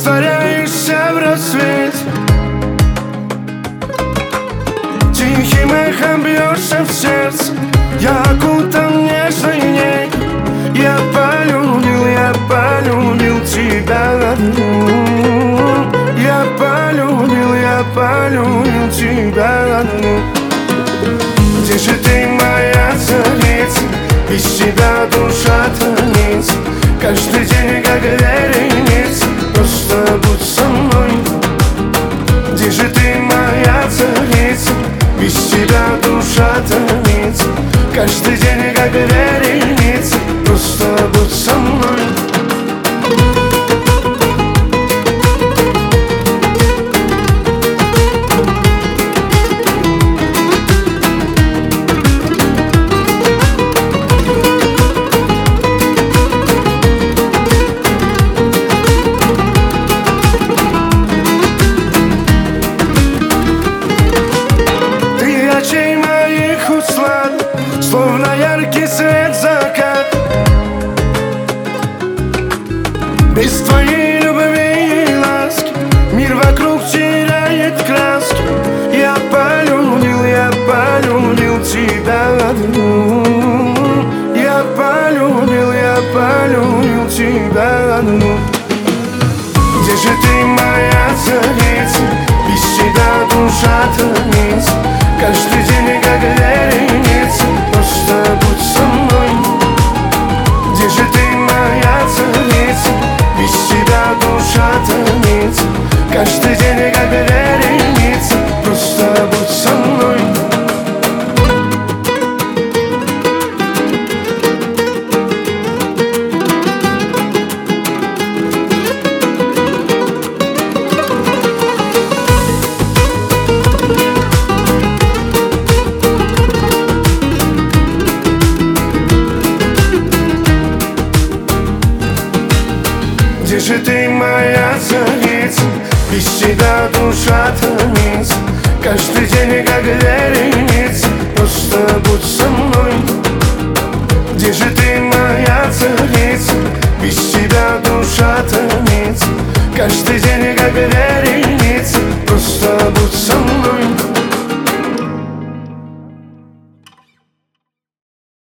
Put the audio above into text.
растворяешься в рассвете, тихим эхом бьешься в сердце. Я окутан нежной ней. Я полюбил тебя одну. Я полюбил тебя одну. Где же ты, моя царица? Без тебя душа томится. Каждый день как вереница. Просто будь со мной. Где же ты, моя царица? Без тебя душа томится. Каждый день как вереница. Просто будь со мной. Словно яркий свет закат. Без твоей любви и ласки мир вокруг теряет краски. Я полюбил тебя одну. Я полюбил тебя одну. Где же ты, моя царица? Без тебя душа томится. Каждый день как вереница. Просто будь со мной. Где же ты, моя царица? Без тебя душа томится. Каждый день как вереница. Просто будь со мной. Где же ты, моя царица? Без тебя душа томится. Каждый день как вереница. Просто будь со мной. Где же ты, моя царица? Без тебя душа томится. Каждый день как вереница.